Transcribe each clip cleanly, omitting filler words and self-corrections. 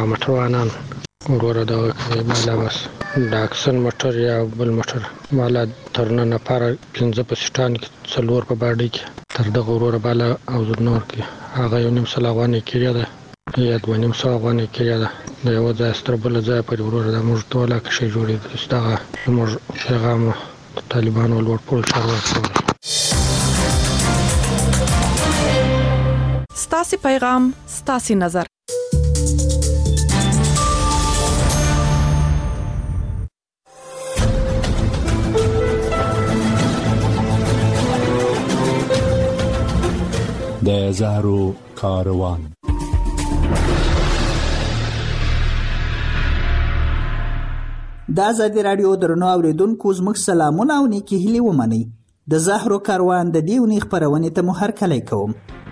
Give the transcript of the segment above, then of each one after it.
موټروانان وروره دغه کوي بالا بس د اکسن موټر یا بل موټر بالا تر نن پاره 15 په سټان کې 4 په باډي کې تر دغه وروره بالا او نور کې هغه یو نیم سل افغانۍ کړی ده یا 2.5 افغانۍ کړی ده د یو ځای ستر بل ځای پر وروره د موږ ټول کې جوړې دغه موږ پیغام طالبانو لوړ پول شروع کړ. ستاسي پیغام ستاسي نظر. د زهرو کاروان. د آزادي رادیو درنو اوریدونکو زموږ سلامونه او نیکی هیلې ومنئ. د زهرو کاروان د دې اونۍ خپرونې ته مو هرکلی کوم.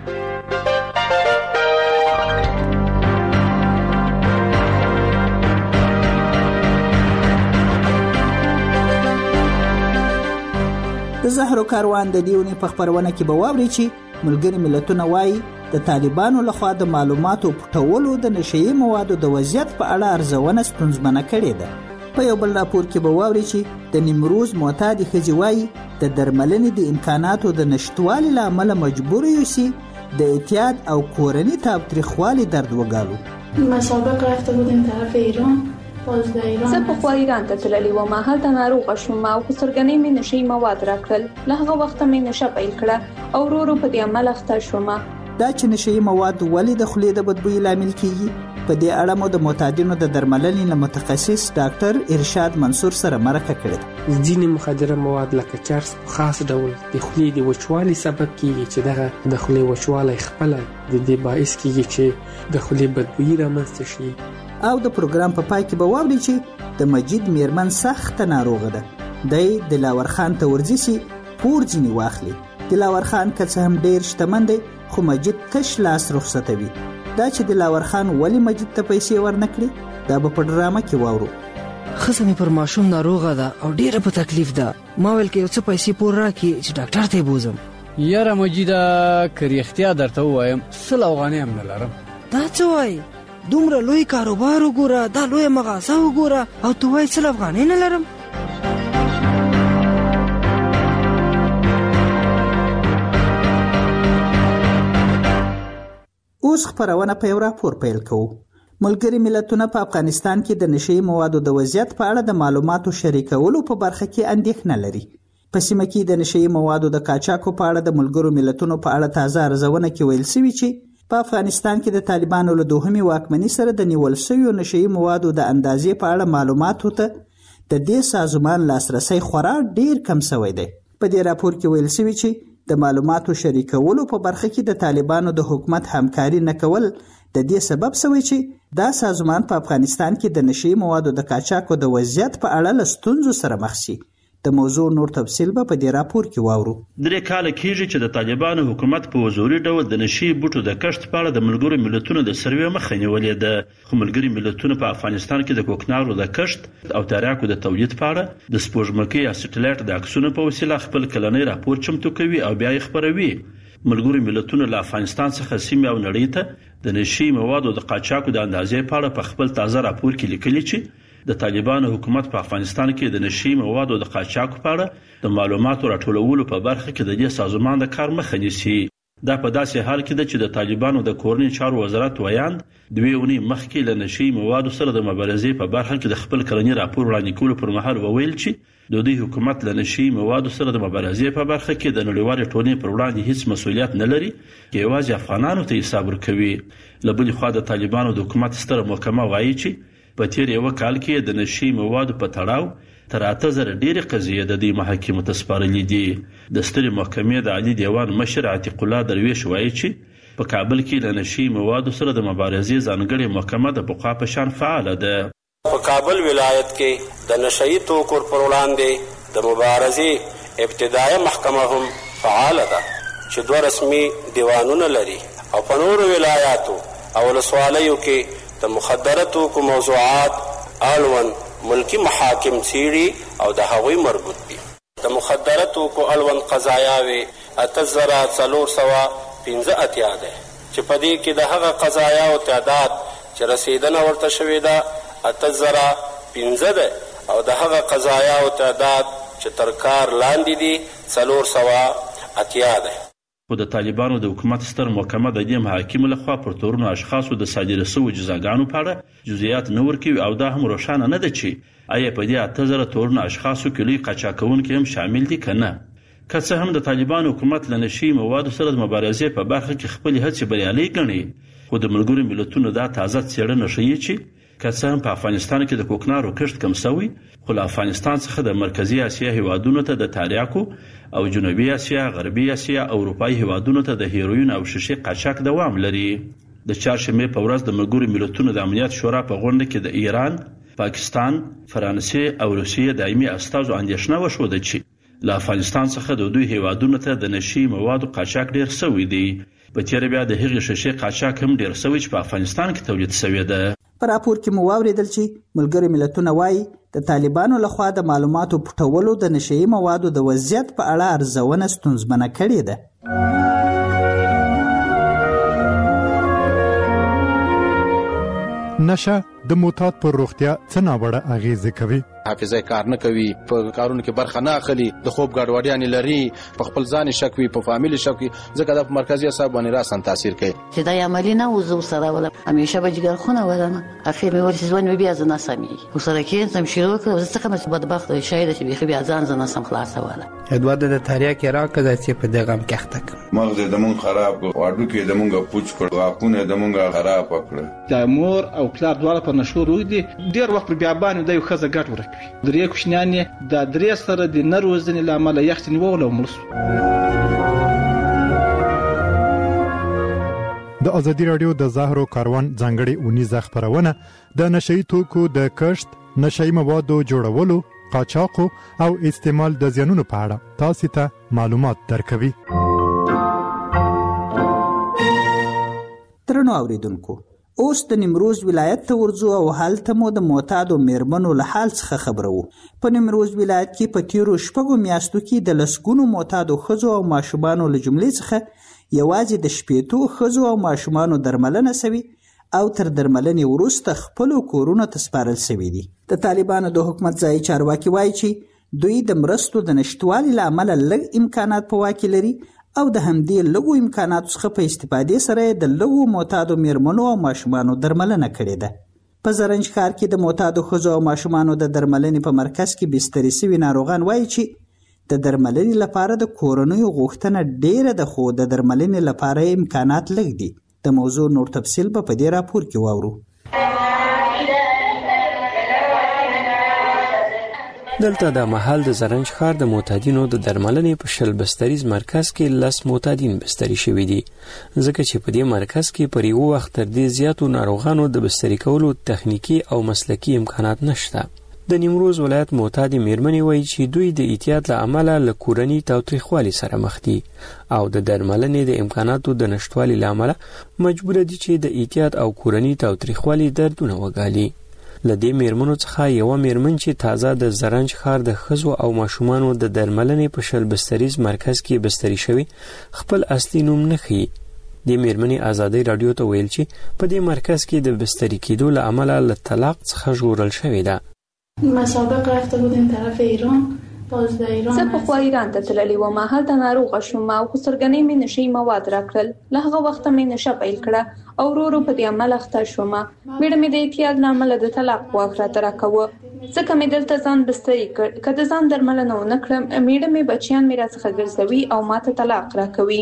د زهرو کاروان د دې اونۍ په خپرونه کې به واورئ چې ملګري ملتونه وایي د طالبانو لخوا د معلوماتو پټولو د نشهیي موادو د وضعیت په اړه ارزونه ستونزمنه کړې ده. په یو بل راپور کې به واورئ چې د نیمروز معتادې ښځې وایي د درملنې د امکاناتو د نشتوالي له امله مجبور یوسي د اعتیاد او کورني تاوتریخوالي درد وګالو. مسابق رفته بودیم طرف ایران. زه پخوا ایران ته تللی وم، هلته ناروغه شوم او په سرګنۍ مې نشهیي مواد راکړل. له هغه وخته مې نشه پیل کړه او ورو ورو په دې عمل اخته شوم. دا چې نشهیي مواد ولې د خولې د بدبویي لامل کیږي، په دې اړه مو د معتادینو د درملنې له متخصص ډاکټر ارشاد منصور سره مرکه کړې ده. ځینې مخدره مواد لکه چرس په خاص ډول د خولې د وچوالي سبب کیږي چې دغه د خولې وچوالی خپله د دې باعث کیږي چې د خولې بدبویي رامنځته شي. او د پروګرام په پای کې به واورئ چې د مجید میرمن سخته ناروغه ده. دی دلاور خان ته ورځي چې پور ځینې واخلي. دلاور خان که څه هم ډېر شتمن دی خو مجید تش لاس رخصتوي. دا چې دلاور خان ولی مجید ته پیسې ورنکړي دا به په ډرامه کې واورو. ښځه مې پر ماشوم ناروغه ده او ډېره په تکلیف ده. ما ویل که یو څه پیسې پور راکړي چې ډاکټر ته یې بوزم. یاره مجیده که رښتیا درته ووایم 100 افغانۍ هم نه لرم. دا څه وایي؟ دومره لوی کاروبار وګوره، دا لوی مغازه وګوره او تو وایي 100 افغانۍ نه لرم. اوس خپرونه په یو راپور پیل کوو. ملګري ملتونه په افغانستان کې د نشهیي موادو د وضعیت په اړه د معلوماتو شریکولو په برخه کې اندېښنه لري. په سیمه کې د نشهیي موادو د قاچاقو په اړه د ملګرو ملتونو په اړه تازه ارزونه کې ویل شوي چې په افغانستان کې د طالبانو له دوهمې واکمنۍ سره د نیول شویو نشهیي موادو د اندازې په اړه معلوماتو ته د دې سازمان لاسرسی خورا ډیر کم شوی دی. په دې راپور کې ویل شوي چې د معلوماتو شریکولو په برخه کې د طالبانو د حکومت همکاري نه کول د دې سبب شوی چې دا سازمان په افغانستان کې د نشهیي موادو د قاچاقو د وضعیت په اړه له ستونزو سره مخ شي. د موضوع نور تفصیل به په دې راپور کې واورو. 3 کاله کېږي چې د طالبانو حکومت په حضوري ډول د نشهیي بوټو د کښت په اړه د ملګرو ملتونو د سروې مخه نیولې ده. خو ملګري ملتونه په افغانستان کې د کوکنارو د کښت او تریاکو د تولید په اړه د سپوږمکۍ یا سټلایټ د عکسونو په وسیله خپل کلنی راپور چمتو کوي او بیا یې خپروي. ملګرو ملتونو له افغانستان څخه سیمه او نړۍ ته د نشهیي موادو د قاچاقو د اندازې په اړه په خپل تازه راپور کې لیکلي چې د طالبانو حکومت په افغانستان کې د نشهیي موادو د قاچاقو په اړه د معلوماتو راټولولو په برخه کې د دې سازمان د کار مخه نیسي. دا په داسې حال کې ده چې د طالبانو د کورنۍ چارو وزارت ویاند 2 اونۍ مخکې له نشهیي موادو سره د مبارزې په برخه کې د خپل کلنی راپور وړاندې کولو پر مهال وویل چې د دوی حکومت له نشهیي موادو سره د مبارزې په برخه کې د نړیوالې ټولنې پر وړاندې هیڅ مسؤلیت نه لري، یوازې افغانانو ته حساب ورکوي. له بلې خوا د طالبانو د حکومت ستره محکمه وایي چې په تیر یو کال کې د نشهیي موادو په تړاو تر 8000 ډېرې قضیې د دې محاکمو ته سپارلې دي. د سترې محکمې د عالی دیوان مشر عتیق الله درویش وایي چې په کابل کې له نشهیي موادو سره د مبارزې ځانګړې محکمه د پخوا په شان فعاله ده. په کابل ولایت کې د نشهیي توکو پر وړاندې د مبارزې ابتدایي محکمه هم فعاله ده چې 2 رسمي دیوانونه لري او په نورو ولایاتو او ولسوالیو کې د مخدره توکو موضوعات اړوند ملکی محاکم څیړي او د هغوی مربوط دي. د مخدره توکو اړوند قضایاوې 8415 ده چې په دې کې د هغه قضایاو تعداد چې رسیدنه ورته شوې ده 8,015 ده او د هغه قضایاو تعداد چې تر کار لاندې دي 480 ده. خو د طالبانو د حکومت ستر محکمه د دې محاکمو لخوا پر تورنو اشخاصو د صادره شویو جزاګانو په اړه جزئیات نه ورکوي او دا هم روښانه نه ده چې آیا په دې 8,000 تورنو اشخاصو کې لوی قاچاقونکي هم شامل دي که نه. که څه هم د طالبانو حکومت له نشي موادو سره د مبارزې په برخه کې خپلې هڅې بریالۍ ګڼي، خو د ملګرو ملتونو دا تازه څېړنه ښیي چې که څه هم په افغانستان کې د کوکنارو کښت کم شوی، خو له افغانستان څخه د مرکزي اسیا هیوادونو ته د تریاکو او جنوبي اسیا، غربي اسیا او اروپایي هیوادونو ته د هیروین او شیشې قاچاق دوام لري. د چهارشنبې په ورځ د ملګرو ملتونو د امنیت شورا په غونډه کې د ایران، پاکستان، فرانسې او روسیې دایمي استازو اندېښنه وښوده چې له افغانستان څخه د دوی هیوادونو ته د نشي موادو قاچاق ډیر شوی دی. په تیر بیا د هغې شیشې قاچاق هم ډیر شوی چې په افغانستان کې تولید شوی ده. په راپور کې مو واوریدل چې ملګري ملتونه وایي د طالبانو لخوا د معلوماتو پټولو د نشئی موادو د وضعیت په اړه ارزونه ستونزمنه کړې ده. نشه د معتاد پر روغتیا څه ناوړه اغیزه کوي؟ حافظه کار نه کوي، په کارونو کې برخه نه اخلي، د خوب ګډوډیاں لري، په خپل ځان شک وي، په فامیل شک وي، ځکه د مرکزي اعصاب باندې راسن تاثیر کوي. چې دا عملی نه وزو سره ولا همیشه به جګر خونه ولنه اخر مې ورته ځوان بیا ځنه سمي وسره کې سم شروع کړ، زه څنګه مې بدبخت شاید چې بیا ځان ځنه سم خلاص ولا ادوار د تاریا کې راکړه چې په دغه مکخته مغز د مون خراب واډو کې د مونږه پوچ کړ، واقونه د مونږه خراب کړ. د مور او پلار دواړه په نشو روي دي، ډیر وخت بیا باندې د یو خزه ګټ ورکوي. درې کوشنیان د درې سره د نروزنې لامل یخت نیول او مرسو. د ازادي رادیو د زهرو کاروان ځانګړي اونیزه خبرونه د نشئی توکو د کښت، نشئی موادو جوړولو، قاچاقو او استعمال د زیانونو په اړه تاسو ته معلومات درکوي. ترنو اوریدونکو، اوس د نیمروز ولایت ته ورځو او هلته مو د معتادو میرمنو له حال څخه خبرو. په نیمروز ولایت کې په تیرو 6 میاشتو کې د لسګونو معتادو ښځو او ماشومانو له جملې څخه یوازې د 80 ښځو او ماشومانو درملنه شوې او تر درملنې وروسته خپلو کورونو ته سپارل شوي دي. د طالبانو د حکومت ځایي چارواکي وایي چې دوی د مرستو د نشتوالي له امله لږ امکانات په واک لري او د همدې لږو امکاناتو څخه په استفادې سره د لږو معتادو میرمنو او ماشومانو درملنه کړې ده. په زرنج ښار کې د معتادو ښځو او ماشومانو د درملنې په مرکز کې بستري شوي ناروغان وایي چې د درملنې لپاره د کورنیو غوښتنه ډیره ده، خو د درملنې لپاره امکانات لږ دي. د موضوع نور تفصیل په دې راپور کې واورو. دلته د محل د زرنج ښار د معتادینو د درملنې په شل بستریز مرکز کې 10 معتادین بستري شوي دي، ځکه چې په دې مرکز کې پر یو وخت تر دې زیاتو ناروغانو د بستري کولو تخنیکی او مسلکی امکانات نشته. د نیمروز ولایت معتاد میرمنې وایي چې دوی د احتیاط له امله له کورني تاوتریخوالي سره مخ دي او د درملنې د امکاناتو د نشټوالي له امله مجبور دي چې د احتیاط او کورني تاوتریخوالي دردونه وګالي. لدې میرمنو څخه یو میرمن چې تازه د زرنج ښار د ښځو او ماشومانو د درملنې په شل بستریز مرکز کې بستري شوی خپل اصلي نوم نه ښیي. د میرمنې ازادي رادیو ته ویل چې په دې مرکز کې د بستري کېدو له امله له طلاق څخه ژغورل شوې ده. مسابقه رفته بودیم طرف ایران، باز د ایران زه په ایران ته تللی وم، هلته ناروغه شوم او خسرګنۍ مې نشي مواد راکړل. له هغه وخته مې نشه پیل کړه او ورو په دې عمل اخته شوم. میړه مې د احتیاط له امله د طلاق غوښتنه راته راکوه، ځکه مې دلته ځان بستري کړ. که د ځان درملنه ونه کړم، میړه مې بچیان مې راڅخه ګرځوي او ماته طلاق راکوي.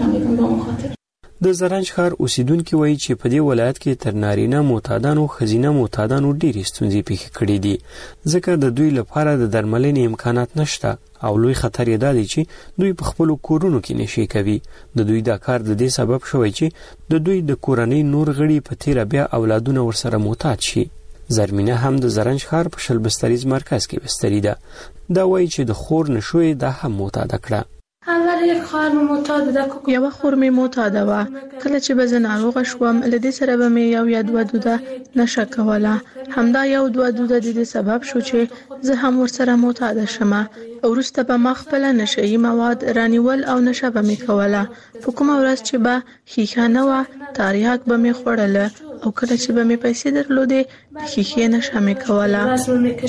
د زرنج ښار اوسیدونکو وایي چې په دې ولایت کې تر نارینه معتادانو خزینه معتادانو ډېرې ستونزې پیښ کړې دي، ځکه د دوی لپاره د درملنې امکانات نشته او لوی خطر یې دا دی چې دوی په خپلو کورونو کې نشي کوي. د دوی دا کار د دې سبب شوی چې د دوی د کورنۍ نور غړي په تیره بیا اولادونه ورسره معتاد شي. زرمینه هم د زرنج ښار په شل بستریز مرکز کې بستري ده. دا وایي چې د خور نشوې دا هم معتاده کړه. اول خار یک خار معتاد ده یو خور می معتاد و کله چې به زه ناروغه شوم لدې سره به مې یو یا دوه دوده نشه کوله. همدا یو دوه دوده د دې سبب شو چې زه هم ورسره معتاد شم. وروسته به ما خپل نشه‌يي مواد رانیول او نشه به مې کوله. په کومه ورځ چې به ښیښه نه وه تریاک به مې خوړله او کله چې به مې پیسې درلودې د ښیښې نشه مې کوله.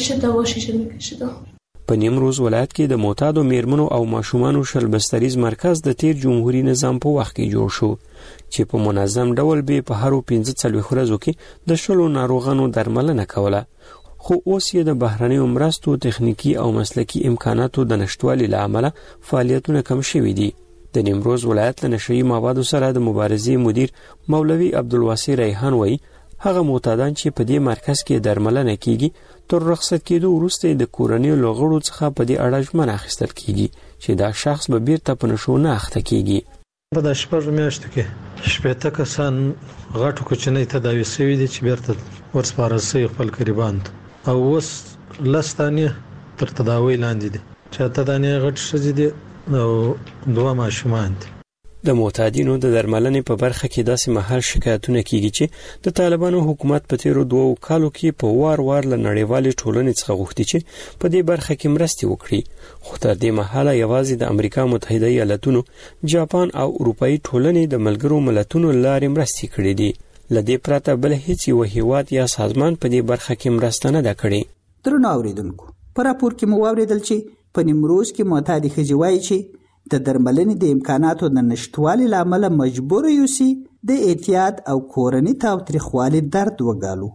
په نیمروز ولایت کې د معتادو میرمنو او ماشومانو شل بستریز مرکز د تیر جمهوریت نظام په وخت کې جوړ شو چې په منظم ډول به په هرو 15 ورځو کې د شلو ناروغانو درملنه کوله. خو اوس یې د بهرنیو مرستو تخنیکی او مسلکی امکاناتو د نشټوالي لامل فعالیتونه کم شوي دي. د نیمروز ولایت له نشه‌يي موادو سره د مبارزې مدیر مولوي عبدالواسع ریحان وایي هغه معتادان چې په دې مرکز کې درملنه کیږي تر رخصت کېدو وروسته د کورنۍ لغړو څخه په دې اړه ژمنه اخیستل کیږي چې دا شخص به بیرته په نشو نه اخته کیږي. په د شپږ میاشتو کې 80 کسان غټو کوچنۍ تداوي شوي دي چې بیرته ورسپارل شوي خپل قریبان او اوس لستانه تر تداوی لاندې دي چې تدانې غټ شې دي او دوه ماشومان دي. د معتادینو د درملنې په برخه کې داسې محل شکایتونه کیږي چې د طالبانو حکومت په تیرو 2 کالو کې په وار له نړیوالې ټولنې څخه غوښتي چې په دې برخه کې مرستې وکړي. خو تر دې مهاله یوازې د امریکا متحده ایالاتونو، جاپان او اروپאי ټولنې د ملګرو ملتونو لارې مرستې کړې دي. لدې پرته بل هیڅ یو هیواد یا سازمان په دې برخه کې مرسته نه کړې. درنو اوریدونکو، په راپور کې مو واوریدل چې په نیمروز کې معتادي ښځې وایي چې د درملنې د امکاناتو د نشټوالي لامل مجبور یو سي د اعتیاد او کورنۍ تاوتریخوالي درد وګالو.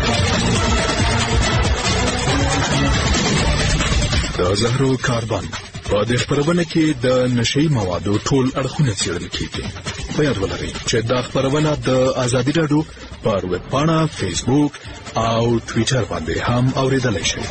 د زهرو کاربن په دې خبرونه کې د نشئی موادو ټول اړخونه څېړل کیږي. په یاد ولرئ چې دا خبرونه د ازادي راډیو پر ویب پاڼه، فیسبوک او ټوئیټر باندې هم اوریدلای شئ.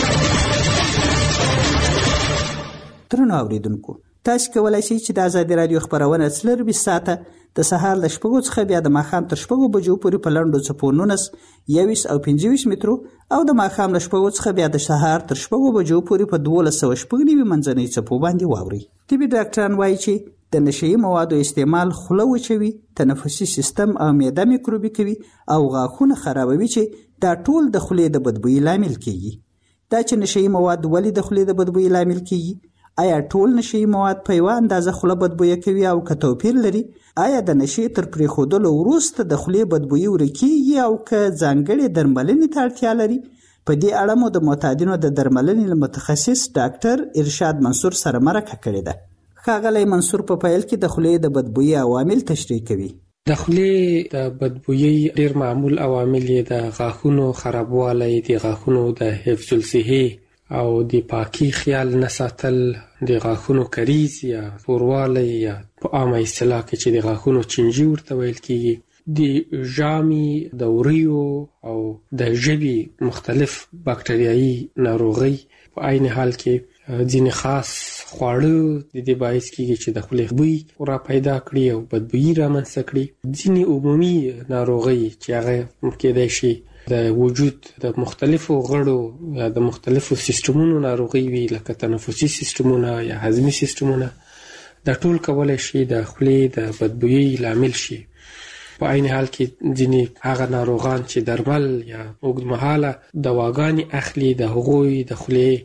درنو اوریدونکو، تاسو کولای شئ چې د ازادي راډیو خبرونه 24 ساعته د سهار ل 8 څخه بیا د ماښام تر 8 بجو پورې په لنډو څپو 19 21 او 25 مترو او د ماښام ل 8 څخه بیا د سهار تر 8 بجو پورې په 1290 منځنۍ څپو باندې واوري. طبي ډاکټران وایي چې د نشئی موادو استعمال خوله وچوي، تنفسي سیستم او معده میکروبي کوي او غاښونه خرابوي چې دا ټول د خولې د بدبویي لامل کیږي. دا چې نشئی مواد ولې د خولې د بدبویي لامل کیږي؟ آیا ټول نشئی مواد په یوه اندازه خوله بدبویه کوي او که توپیر لري؟ آیا د نشې تر پرېښودلو وروسته د خولې بدبویي ورکیږي او که ځانګړې درملنې ته اړتیا لري؟ په دې اړه مو د معتادینو د درملنې له متخصص ډاکټر ارشاد منصور سره مرکه کړې ده. ښاغلی منصور په پیل کې د خولې د بدبویي عوامل تشریح کوي. د خولې د بدبویي ډېر معمول عوامل یې د غاښونو خرابوالی، د غاښونو د حفظ الصحې او د پاکي خیال نه ساتل، د غاښونو کریز یا توروالی یا په عامه اصطلاح کې چې د غاښونو چینجي ورته ویل کیږي، د ژامې، د وریو او د ژبې مختلف باکټریایي ناروغۍ، په عین حال کې ځینې خاص خواړه د دې باعث کیږي چې د خولې بوی را پیدا کړي او بدبویي رامنځته کړي. ځینې عمومي ناروغۍ چې هغه کېدای شي د وجود د مختلفو غړو یا د مختلفو سیستمونو ناروغي وي، لکه تنفسي سیستمونه یا هضمي سیستمونه، دا ټول کولای شي د خولې د بدبویي لامل شي. په عین حال کې ځینې هغه ناروغان چې درمل یا اوږدمهاله دواګانې اخلي، د هغوی د خولې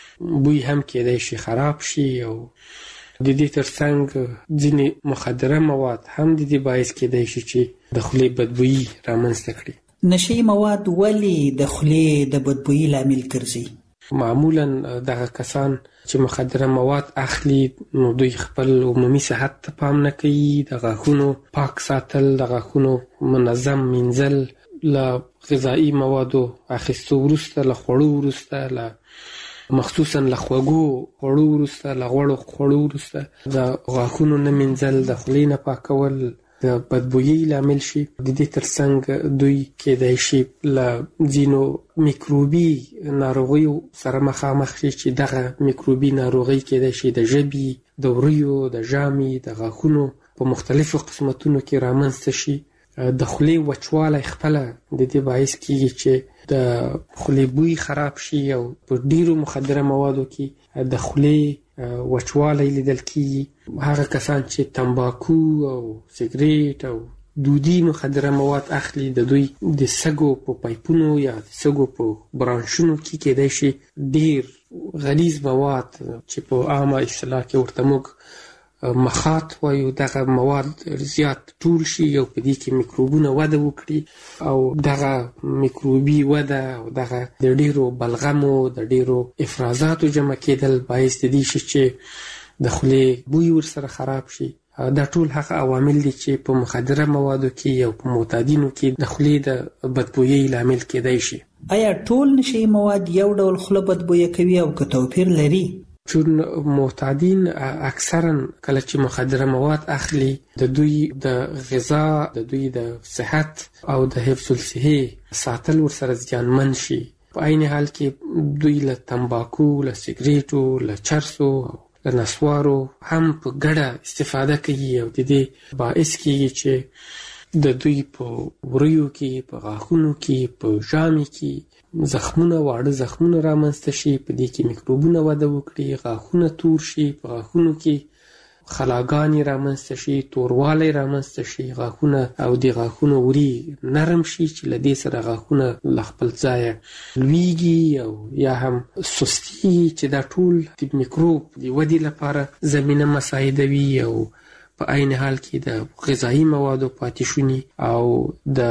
بوی هم کېدای شي خراب شي او د دې ترڅنګ ځینې مخدره مواد هم د دې باعث کېدای شي چې د خولې بدبویي رامنځته کړي. نشئی مواد ولې د خولې د بدبویي لامل ګرځي؟ معمولا دغه کسان چې مخدره مواد اخلي نو دوی خپل عمومي صحت ته پام نه کوي. د غاښونو پاک ساتل، د غاښونو منظم مینځل، له غذایي موادو اخیستو وروسته، له خوړو وروسته، مخصوصا له خوږو خوړو وروسته، له غوړو خوړو وروسته د غاښونو نه مینځل، د خولې نه پاکول د بدبویي لامل شي. د دې ترڅنګ دوی کېدای شي له ځینو میکروبي ناروغیو سره مخامخ شي چې دغه میکروبي ناروغۍ کېدای شي د ژبې، د وریو، د ژامې، د غاښونو په مختلفو قسمتونو کې رامنځته شي. د خولې وچوالی خپله د دې باعث کېږي چې د خولې بوی خراب شي او په ډیرو مخدره موادو کې د خولې وچوالی لیدل کیږي. هغه کسان چې تمباکو او سیګریټ او دودي مخدره مواد اخلي د دوی د سږو په پایپونو یا د سږو په برانشونو کې کېدای شي ډیر غلیظ مواد چې په عامه اصطلاح کې ورته موږ مخاط وایو، دغه مواد زیات ټول شي او په دې کې میکروبونه وده وکړي او دغه میکروبي وده او دغه د ډیرو بلغمو د ډیرو افرازاتو جمع کېدل باعث د دې شي چې د خولې بوی ورسره خراب شي. دا ټول هغه عوامل دي چې په مخدره موادو کې او په معتادینو کې د خولې د بدبویۍ لامل کېدای شي. آیا ټول نشي مواد یو ډول خوله بدبویه کوي او که توپیر لري؟ چون معتادین اکثرا کله چې مخدره مواد اخلي د دوی د غذا، د دوی د صحت او د حفظ الصحه ساتل ورسره زیانمن شي. په عین حال کې دوی له تمباکو، له سیګریټو، له چرسو، له نسوارو هم په ګډه استفاده کوي او د دې باعث کېږي چې د دوی په وریو کې، په غاښونو کې، په ژامې کې زخمونه، واړه زخمونه رامنځته شي. په دې کې میکروبونه وده وکړي، غاښونه تور شي، په غاښونو کې خلاګانې رامنځته شي، توروالی رامنځته شي، غاښونه او د غاښونو وری نرم شي چې له دې سره غاښونه له خپل ځایه لویږي او یا هم سستي چې دا ټول د میکروب د ودې لپاره زمینه مساعدوي او په عین حال کې د غذایی موادو پاتې شوني او د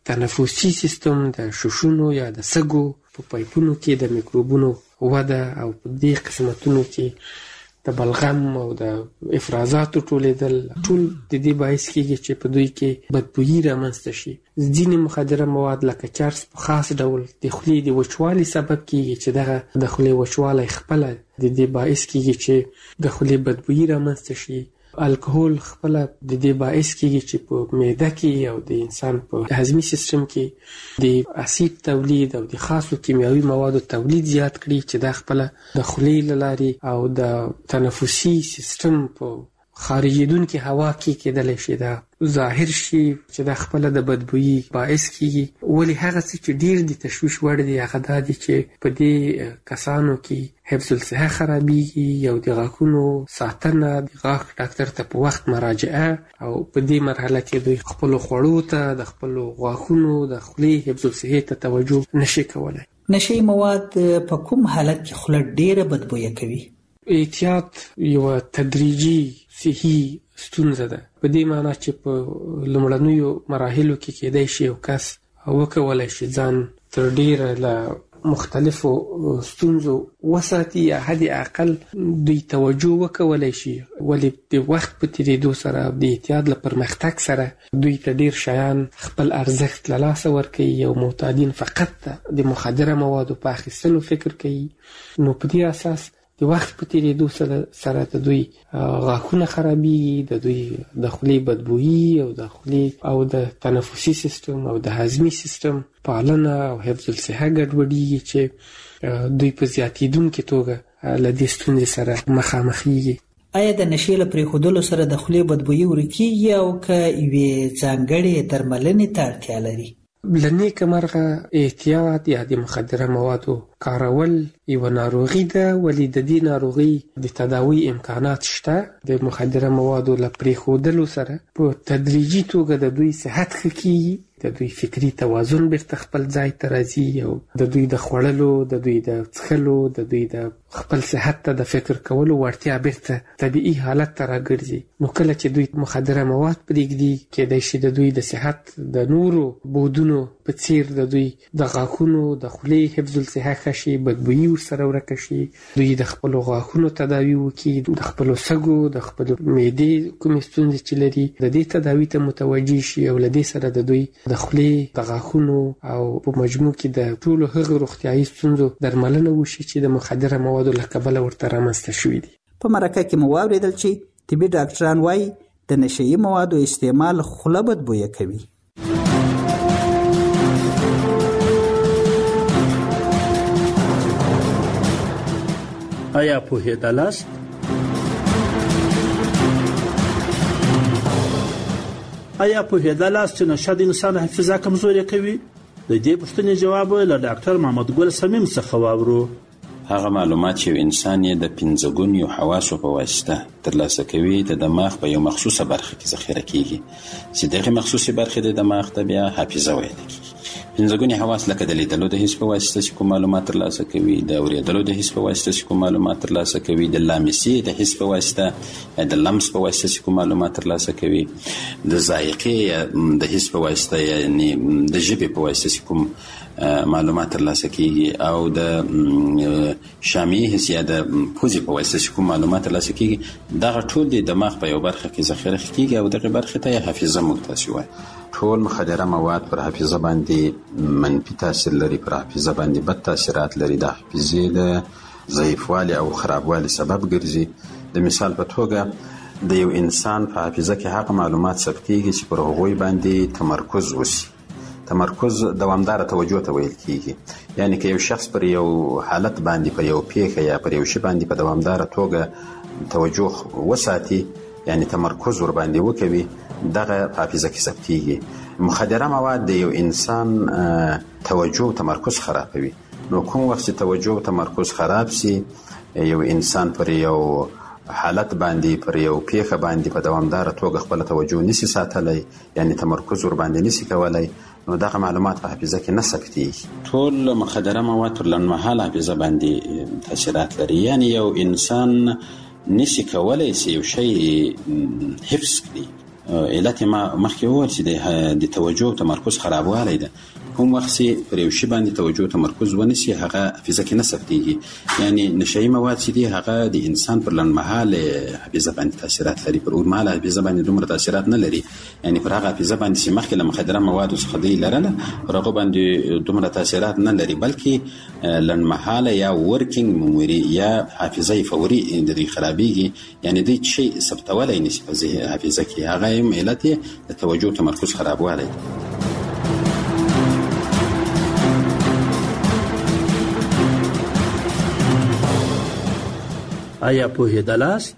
تنفسي سیستم د ششونو یا د سږو په پایپونو کې د میکروبونو وده او په دې قسمتونو کې د بلغم او د افرازاتو ټولېدل ټول د دې باعث کېږي چې په دوی کې بدبویي رامنځته شي. ځینې مخدره مواد لکه چرس په خاص ډول د خولې د وچوالي سبب کېږي چې دغه د خولې وچوالی خپله د دې باعث کېږي چې د خولې بدبویي رامنځته شي. الکوهول خپله د دې باعث کېږي چې په معده کې او د انسان په هضمي سیستم کې د اسید تولید او د خاصو کیمیاوي موادو تولید زیات کړي چې دا خپله د خولې له لارې او د تنفسي سیستم په خارجیدونکې هوا کې کېدلی شي دا ظاهر شي چې دا خپله د بدبویي باعث کېږي. ولې هغه څه چې ډېر د تشویش وړ دی هغه دا دی چې په دې کسانو کې حفظ الصحه خرابېږي او د غاښونو ساتنه، د غاښ ډاکټر ته په وخت مراجعه او په دې مرحله کې دوی خپلو خوړو ته، د خپلو غاښونو، د خولې حفظ الصحې ته توجه نشي کولی. نشي مواد په کوم حالت کې خوله ډېره بدبویه کوي؟ احتیاط یوه تدریجي صحي ستونزه ده، په دې معنی چې په لومړنیو مراحلو کې کېدای شي یو کس وکولی شي ځان تر ډېره له مختلفو ستونزو وساتي یا حد اقل دوی توجه وکولی شي. ولې د وخت په تېرېدو سره د احتیاط له پرمختګ سره دوی ته ډېر شیان خپل ارزښت له لاسه ورکوي او معتادین فقط د مخدره موادو په اخیستلو فکر کوي. نو په دې اساس د وخت په تېرېدو سره د دوی غاښونه خرابېږي، د دوی د خولې بدبویي او د خولې او د تنفسي سیستم او د هضمي سیستم پالنه او حفظ الصحه ګډوډېږي چې دوی په زیاتېدونکې توګه له دې ستونزې سره مخامخېږي. آیا د نشې له پرېښودلو سره د خولې بدبویي ورکېږي او که یوې ځانګړې درملنې ته اړتیا لري؟ له نیکه مرغه احتیاط یا د مخدره موادو کارول یوه ناروغي ده، ولې د دې ناروغي د تداوی امکانات شته. د مخدره موادو له پرېښودلو سره په تدریجي توګه د دوی صحت ښه کېږي، د دوی فکري توازن بیرته خپل ځای ته راځي او د دوی د خوړلو، د دوی د څښلو، د دوی د خپل صحت ته د فکر کولو وړتیا بیرته طبیعي حالت ته راګرځي. نو کله چې دوی مخدره مواد پرېږدي کېدای شي د دوی د صحت د نورو بودونو په څیر د دوی د غاښونو، د خولې حفظ الصحه ښه شي، بدبویي ورسره ورکه شي، دوی د خپلو غاښونو تداوي وکړي، د خپلو سږو، د خپلو معدې کومې ستونزې چې لري د دې تداوي ته متوجه شي او له دې سره د دوی د خولې، د غاښونو او په مجموع کې د ټولو هغو روغتیایي ستونزو درملنه وشي چې د مخدره موادو له کبله ورته رامنځته شوي دي. په مرکه کې مو واورېدل چې طبي ډاکټران وایي د نشهیي موادو استعمال خوله بدبویه کوي. آیا پوهېدلاست؟ آیا پوهېدلاست چې نشه د انسان حافظه کمزورې کوي؟ د دې پوښتنې جواب له ډاکټر محمد ګل صمیم څخه واورو. هغه معلومات چې انسان یې د 15 ګونیو حواسو په واسطه ترلاسه کوي د دماغ په یو مخصوصه برخه کې ذخیره کیږي چې دغه مخصوصه برخه د دماغ ته بیا حافظه ویل کیږي. 15 ګونی حواس لکه د لیدلو د حس په واسطه چې کوم معلومات ترلاسه کوي، د اوریدلو د حس په واسطه چې کوم معلومات ترلاسه کوي، د لامسي د حس په واسطه د لمس په واسطه چې کوم معلومات ترلاسه کوي، د ذائقې د حس په واسطه یعنی د ژبې په واسطه چې کوم معلومات ترلاسه کیږي، او د شامي حس یا د پوزې په واسطه چې کوم معلومات ترلاسه کیږي. دغه ټول د دماغ په یو برخه کې ذخیره کیږي او دغه برخه ته حافظه موږ تاسو وایي. ټول مخدره مواد پر حافظه باندې منفي تاثیر لري، پر حافظه باندې بد تاثیرات لري، د حافظې د ضعیفوالي او خرابوالي سبب ګرځي. د مثال په توګه د یو انسان په حافظه کې هغه معلومات ثبتېږي چې پر هغوی باندې تمرکز وشي. تمرکز دوامدار توجه ته ویل کیږي، یعنی که یو شخص پر یو حالت باندې، پر یو پیښه یا پر یو شی باندې په دوامدار توګه توجه وساتي، یعنی تمرکز ور باندې وکوي، دغه حافظه کې ثبتېږي. مخدره مواد د یو انسان توجه او تمرکز خرابوي. نو کوم وخت چې توجه او تمرکز خراب سي، یو انسان پر یو حالت باندې، پر یو پیښه باندې په دوامدار توګه خپل توجه نشي ساتلی، یعنی تمرکز ور باندې نشي کولای، نو دغه معلومات په حافظه کې نه ثبتېږي. ټول مخدره مواد پر لنډمهاله حافظه باندې تاثیرات لري، یعنی یو انسان نشي کولای چې یو شی حفظ کړي. علت ما مخکې وویل چې د توجه او تمرکز خرابوالی ده. کوم وخت چې پر یو شی باندې توجه او تمرکز ونیسي، هغه حافظه کې نه ثبتېږي. یعنی نشهیي مواد چې دي هغه د انسان پر لنډمهاله حافظه باندې تاثیرات لري، پر اوږدمهاله حافظه باندې دومره تاثیرات نه لري. یعنی پر هغه حافظه باندې چې مخکې له مخدره موادو څخه دی لرله، پر هغه باندې دومره تاثیرات نه لري، بلکې لنډمهاله یا ورکینګ میموري یا حافظه فوري د دوی خرابېږي، یعنی دوی شی ثبتولی نشي په حافظه کې. هغه هم علت یې د توجه او تمرکز خرابوالی دی. آیا پوهېدلاست؟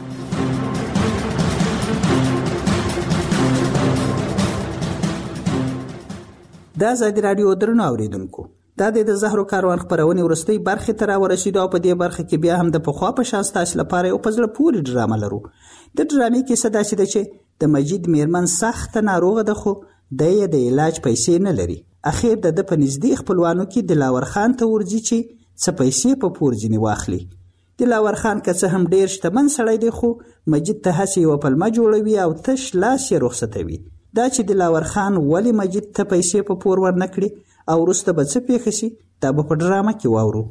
د ازادي راډیو درنو اوریدونکو، دا د زهرو کاروان خبرونه ورستۍ برخه ته راورسېدو او په دې برخه کې بیا هم د پخوا په شان ستاسو لپاره یو پزله پوری ډرامه لرو. د ډرامې کیسه داسې ده چې د مجید میرمن سخت ناروغه ده، خو د یې د علاج پیسې نه لري. اخیر د په نږدې خپلوانو کې دلاور خان ته ورځي چې څه پیسې په پور ځنی واخلي. دلاور خان که څه هم ډیر شتمن سړی دی، خو مجید ته هسې یوه پلمه جوړوي او تش لاس یې رخصتوي. دا چې دلاور خان ولې مجید ته پیسې په پور ورنکړي او وروسته به څه پیښه شي، دا به په ډرامه کې واورو.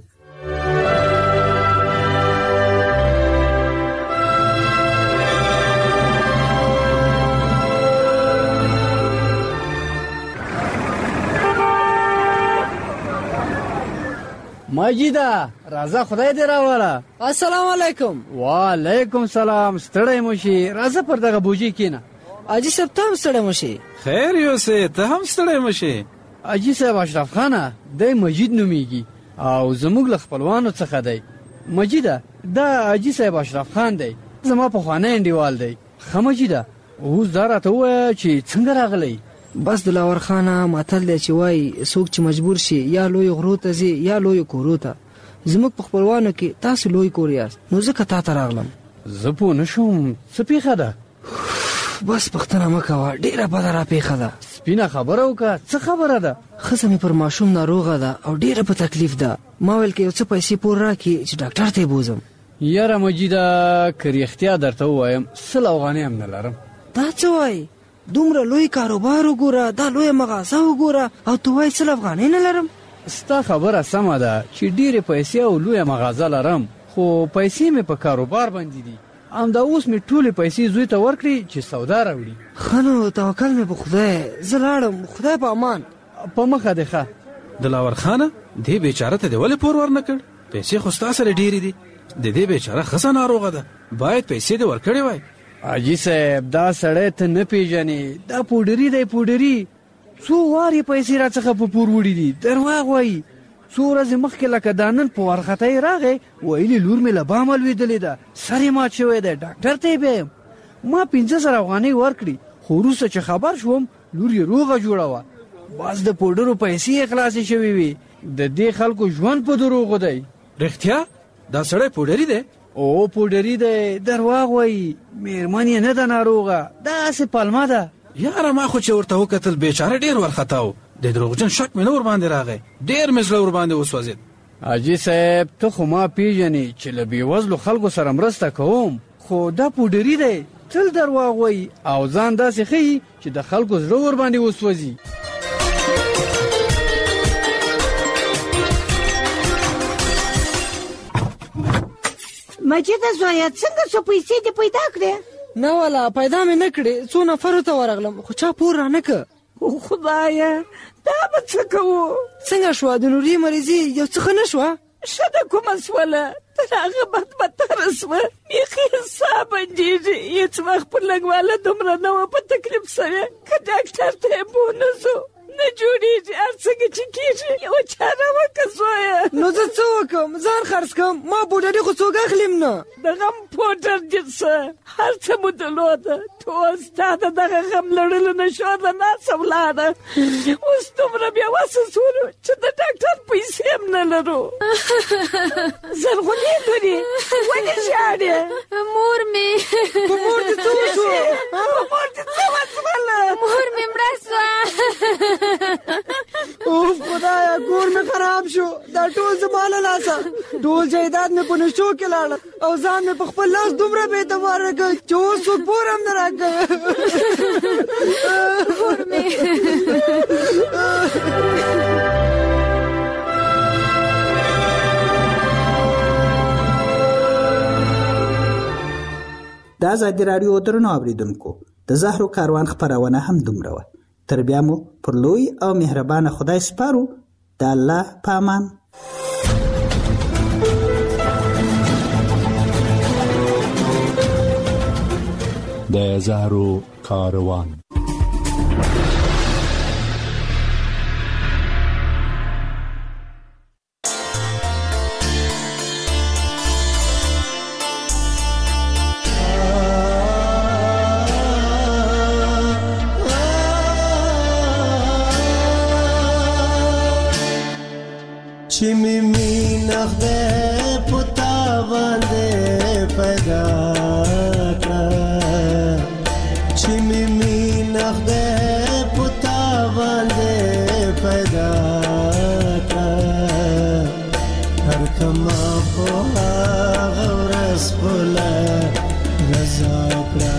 مجیده راځه، خدای دې راوله. السلام علیکم. وعلیکم سلام. ستړی مو شي، راځه پر دغه بوجي کېنه. حاجي صاحب ته هم ستړی مو شي. خیر یوسې، ته هم ستړی مو شي. حاجي صاحب اشرف خانه دی مجید نومیږي او زموږ له خپلوانو څخه دی. مجیده دا حاجي صاحب اشرف خان دی، زما پخوانی انډیوال دی. ښه مجیده اوس دا راته ووایه چې څنګه راغلی. بس دلاور خانه متل دی چې وایي څوک چې مجبور شي یا لوی غرو ته ځي یا لوی کورو ته. زموږ په خپلوانو کې تاسو لوی کور یاست، نو ځکه تا ته راغلم. زه پوه نه شوم څه پیښه ده. بس پښتنه مه کوه، ډېره بده را پیښه ده. سپینه خبره وکړه، څه خبره ده؟ ښځه مې پر ماشوم ناروغه ده او ډېره په تکلیف ده. ما ویل که یو څه پیسې پور راکړي چې ډاکټر ته یې بوزم. یاره مجیده که رښتیا درته ووایم 100 افغانۍ هم نه لرم. دا څه وایي؟ دومره لوی کاروبار وګوره، دا لویه مغازه وګوره او ته وایي 100 افغانۍ نه لرم. ستا خبره سمه ده چې ډېرې پیسې او لویه مغازه لرم، خو پیسې مې په کاروبار باندې دي. همدا اوس مې ټولې پیسې زوی ته ورکړي چې سودا راوړي. ښه نو توکل مې په خدای، زه لاړم. خدای په امان. په مخه دې ښه. دلاور خانه دې بیچاره ته دې ولې پور ورنه کړ؟ پیسې خو ستا سره ډېرې دي. د دې بیچاره ښځه ناروغه ده، باید پیسې دې ورکړې وای. حاجي صاحب دا سړی ته نه پیژنې، دا پوډري دی پوډري. څو وارې پیسې را څخه په پور وړي دي، درواغ وایي. څو ورځې مخکې لکه دا نن په وارخطۍ راغی، ویلي لور مې له بامه لوېدلې ده، سر یې مات شوی دی، ډاکټر ته یې بیایم. ما 1500 افغانۍ ورکړي، خو وروسته چې خبر شوم لور یې روغه جوړه وه. بس د پوډرو پیسې یې خلاصې شوې وي. د دې خلکو ژوند په دروغو دی. رښتیا دا سړی پوډری دی؟ او پوډری دی، درواغ وایي. میرمن یې نه ده ناروغه، داسې پلمه ده. یاره ما خو چې ورته وکتل بیچاره ډېر وارخطا و. د دروغجن شک مې نه ورباندې راغی، ډېر مې زړه ورباندې وسوځېد. حاجي صاحب ته خو ما پیژنې چې له بېوزلو خلکو سره مرسته کوم، خو دا پوډري دی، تل درواغ وایي او ځان داسې ښیي چې د خلکو زړه ورباندې وسوځي. مجیده زویه څنګه څو پیسې دې پیدا کړې؟ نه والا پیدا مې نه کړې، څو نفرو ته ورغلم خو چا پور رانه که. خدایه دا به څه کوو؟ څنګه شوه؟ د نوري مریضي یو څه ښه نه شوه؟ ښه ده کومه شوله، تر هغه بدتره شوه، بیخي حساب بندېږي. هېڅ وخت پر لږواله دومره نه وه په تکلیف سره، که ډاکټر ته یې بونه شو نه جوړېږي، هر څنګه چې کېږي یوه چاره وکړه زویه. نو زه څه وکړم؟ ځان خرڅ کړم، ما پوډري خو څوک اخلم نه. د غم پوډر دې څه هر څه مو درلوده، ټول ستا د دغه غم لړلو نه شور د ناسه ولاړه. اوس دومره بېوسه شولو چې د ډاکټر پیسې هم نه لرو. زرغونې لورې ولې ژاړې؟ مور مې په مور دې څه وشوه؟ په مور دې څه وشوله؟ مور مې مړه شوه. اوف خدایا کور مې خراب شو، دا ټول زما له لاسه، ټول جایداد مې په نشو کې لاړل او ځان مې په خپل لاس دومره بې اعتباره کړ چې اوس څوک پور هم نه راکوي. مور مې د ازادي راډیو درنو اوریدونکو، د زهرو کاروان خپرونه هم دومره وه. تر بیا مو پر لوی او مهربانه خدای سپارو. د الله په امان. د زهرو کاروان. چې می مینه خدای پتا باندې پیدا کړه، چې می مینه خدای پتا باندې پیدا کړه، هر کما په هغه ورځ خپله رضا کړه،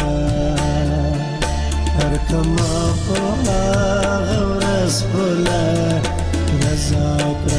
هر کما په هغه ورځ خپله رضا کړه.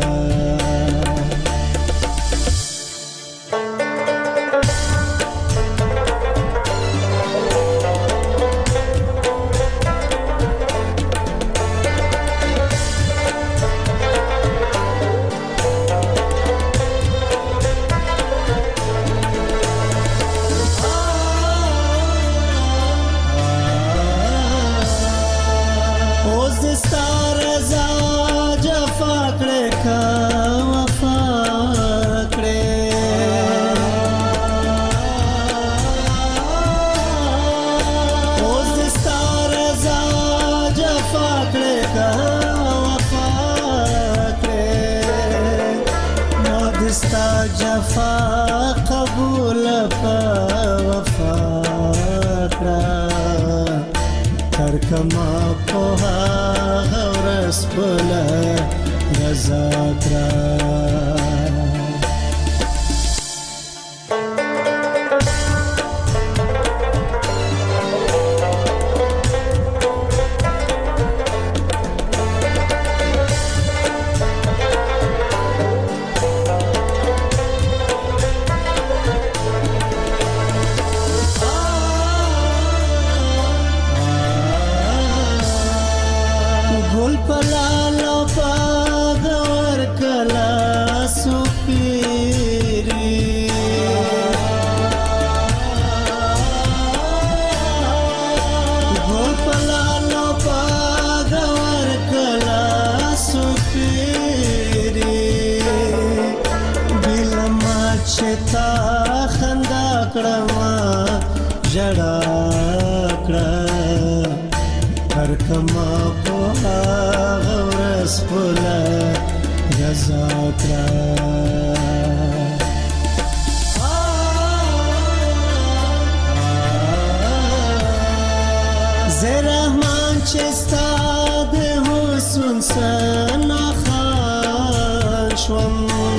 جفا قبول په وفا کړه، تر کما په هغه ورځ خپله رضا کړه. جڑا کړه، هر کما په هغه ورځ خپله رضا کړه زه رحمان چې ستا د حسن سنا خان شوم